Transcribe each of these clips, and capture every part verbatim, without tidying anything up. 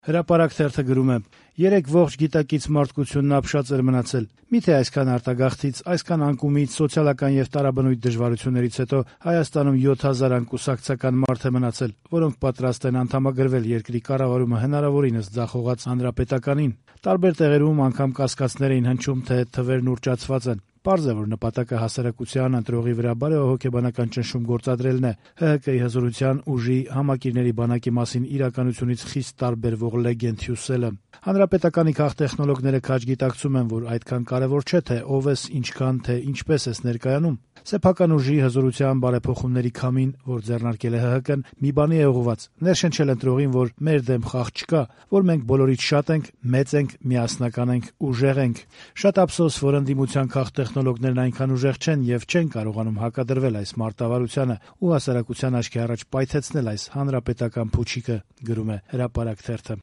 Հրապարակ թերթը գրում է. «Երեք ողջ գիտակից մարդկությունն ապշած էր մնացել։ Միթե այսքան արտագաղթից, այսքան անկումից, սոցիալական եւ տարաբնույթ դժվարություններից հետո Հայաստանում յոթ հազար անկուսակցական մարդ է մնացել, որոնք պատրաստ են անդամագրվել երկրի կառավարումը հնարավորինս ձախողած հանրապետականին։ Տարբեր տեղերում անգամ կասկածներ էին հնչում, թե թվերն ուռճացված են։ Պարզ է, որ նպատակը հասարակության ընտրողի վրա բարեհոգեբանական ճնշում գործադրելն է, ՀՀԿ-ի հզորության, ուժի, համակիրների բանակի մասին իրականությունից խիստ տարբերվող լեգենդ հյուսելը։ Հանրապետականի քաղտեխնոլոգները քաջ գիտակցում են, որ այդքան կարևոր չէ, թե ով ես, ինչքան, թե ինչպես ես ներկայանում։ Սեփական ուժի, հզորության բարեփոխումների քամին, որ ձեռնարկել է ՀՀԿ-ն, մի բանի է ուղղված՝ ներշնչել ընտրողին, որ մեր դեմ խաղ չկա, որ մենք բոլորից շատ ենք, մեծ ենք, միասնական ենք, ուժեղ ենք։ Շատ ափսոս, որ ընդդիմության քաղտեխնոլոգներն այնքան ուժեղ չեն եւ չեն կարողանում հակադրվել այս մարտավարությանը ու հասարակության աչքի առաջ պայթեցնել այս հանրապետական փուչիկը», գրում է Հրապարակ թերթը։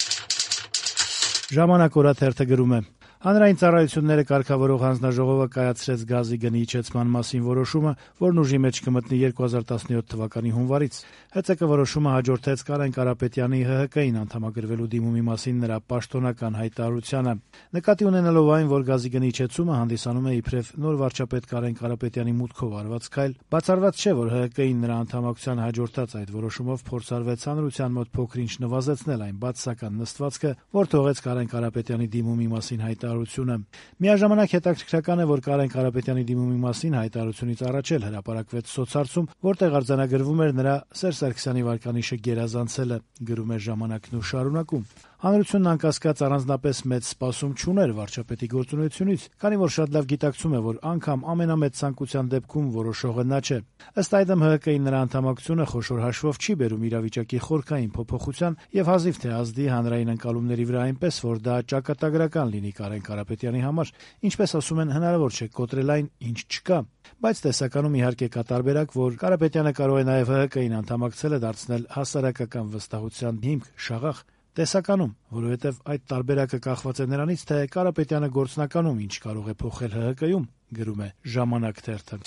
Ժամանակ օրաթերթը գրում է. «Հանրային ծառայությունները կարգավորող հանձնաժողովը կայացրեց գազի գնի իջեցման մասին որոշումը, որն ուժի մեջ կմտնի երկու հազար տասնյոթ թվականի հունվարից։ ՀԾԿ որոշումը հաջորդեց Կարեն Կարապետյանի ՀՀԿ-ին անդամագրվելու դիմումի մասին նրա պաշտոնական հայտարարությանը։ Նկատի ունենալով այն, որ գազի գնի իջեցումը հանդիսանում է իբրև նոր վարչապետ Կարեն Կարապետյանի մուտքով արված քայլ, բացառված չէ, որ ՀՀԿ-ին նրա անդամակցության հաջորդած այդ որոշումով փորձարվեց հանրության մոտ փոքր-ինչ նվազեցնել այն բացասական նստվածքը, որ թողեց Կարեն Կարապետյանի դիմումի մասին հայտարարությունը։ Միաժամանակ հետաքրքրական է, որ Կարեն Կարապետյանի դիմումի մասին հայտարարությունից առաջ էլ հրապարակվեց սոցցանցում, որտեղ արձանագրվում էր նրա Սերժ Սարգսյանի վարկանիշը գերազանցելը, գրում է Ժամանակն ու շարունակում. «Հանրությունն անկասկած առանձնապես մեծ սպասում չուներ վարչապետի գործունեությունից, քանի որ շատ լավ գիտակցում է, որ անգամ ամենամեծ ցանկության դեպքում որոշողը նա չէ։ Ըստ այդմ ՀՀԿ-ի նրա անդամակցությունը խոշոր հաշվով չի բերում իրավիճակի խորքային փոփոխության եւ հազիվ թե ազդի հանրային ընկալումների վրա այնպես, որ դա ճակատագրական լինի Կարեն Կարապետյանի համար, ինչպես ասում են, հնարավոր չէ կոտրել այն, ինչ չկա։ Բայց տեսականում իհարկե կա տարբերակ, որ Կարապետյանը կարող է նաեւ ՀՀԿ-ին անդամակցելը դարձնել հասարակական վստահության հիմք, շաղախ։ Տեսականում, որովհետև այդ տարբերակը կախված է նրանից, թե Կարապետյանը գործնականում ինչ կարող է փոխել ՀՀԿ-ում», գրում է Ժամանակ թերթը։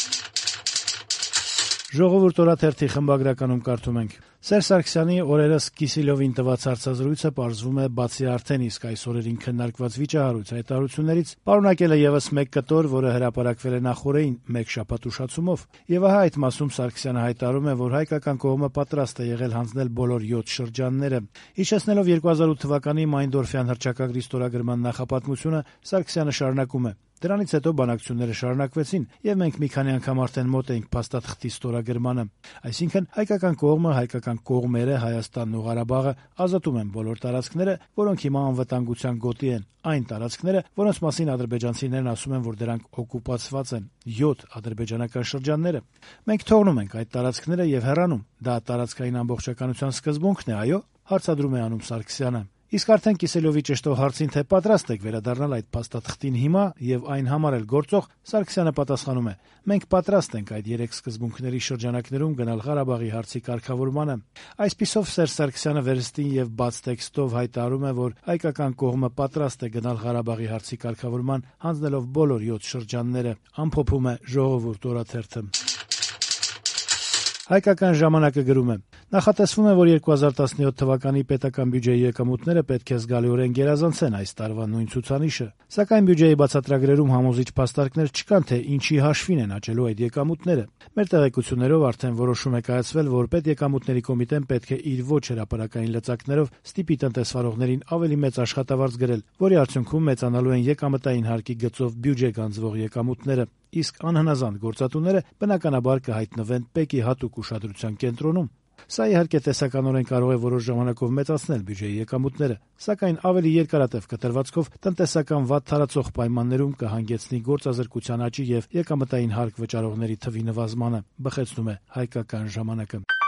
Ժողովուրդ օրաթերթի խմբագրականում կարդում ենք. Սերժ Սարգսյանի օրերս Կիսիլյովին տված հարցազրույցը պարզվում է բացի արդեն իսկ այս օրերին քննարկված վիճահարույց հայտարարություններից պարունակել է եւս մեկ կտոր, որը հրապարակվել է նախօրեին մեկ շաբաթ ուշացումով։ Եվ ահա այդ մասում Սարգսյանը հայտարարում է, որ հայկական կողմը պատրաստ է եղել հանձնել բոլոր յոթ շրջանները։ Հիշեցնելով երկու հազար ութ թվականի Մայնդորֆյան հռչակագրի ստորագրման նախապատմությունը, Սարգսյանը շարունակում է. Դրանից հետո բանակցությունները շարունակվեցին, եւ մենք մի քանի անգամ արդեն մոտ էինք փաստաթղթի ստորագրմանը։ Այսինքն հայկական կողմը, հայկական կողմերը, Հայաստանն ու Ղարաբաղը ազատում են բոլոր տարածքները, որոնք հիմա անվտանգության գոտի են, այն տարածքները, որոնց մասին ադրբեջանցիներն ասում են, որ դրանք օկուպացված են, յոթ ադրբեջանական շրջանները։ Մենք թողնում ենք այդ տարածքները եւ հեռանում։ Դա տարածքային ամբողջականության սկզբունքն է, այո, հարցադրում է անում Սարգսյանը։ Իսկ արդեն Կիսելյովի ճշտող հարցին, թե պատրաստ եք վերադառնալ այդ փաստաթղթին հիմա եւ այն համարել գործող, Սարգսյանը պատասխանում է. մենք պատրաստ ենք այդ երեք սկզբունքների շրջանակներում գնալ Ղարաբաղի հարցի կարգավորմանը։ Այսպիսով Սերժ Սարգսյանը վերստին եւ բաց տեքստով հայտարարում է, որ հայկական կողմը պատրաստ է գնալ Ղարաբաղի հարցի կարգավորման, հանձնելով բոլոր յոթ շրջանները, ամփոփում է Ժողովուրդ օրաթերթը։ Հայկական ժամանակը գրում է. նախատեսվում է, որ երկու հազար տասնյոթ թվականի պետական բյուջեի եկամուտները պետք է զգալիորեն գերազանցեն այս տարվա նույն ցուցանիշը, սակայն բյուջեի բացատրագրերում համոզիչ փաստարկներ չկան, թե ինչի հաշվին են աճելու այդ եկամուտները։ Մեր տեղեկություններով արդեն որոշում է կայացվել, որ պետեկամուտների կոմիտեն պետք է իր ոչ հրապարակային լծակներով ստիպի տնտեսվարողներին ավելի մեծ աշխատավարձ գրել, որի արդյունքում մեծանալու են եկամտային հարկի գծով բյուջե գանձվող եկամուտները, իսկ անհնազանդ գործատուները բնականաբար կհայտնվեն ՊԵԿ-ի հատուկ ուշադրության կենտրոնում։ Սա իհարկե տեսականորեն կարող է որոշ ժամանակով մեծացնել բյուջեի եկամուտները, սակայն ավելի երկարատև կտրվածքով տնտեսական վատ թարացող պայմաններում կհանգեցնի գործազրկության աճի եւ եկամտային հարկ վճարողների թվի նվազմանը, բխեցնում է Հայկական ժամանակը։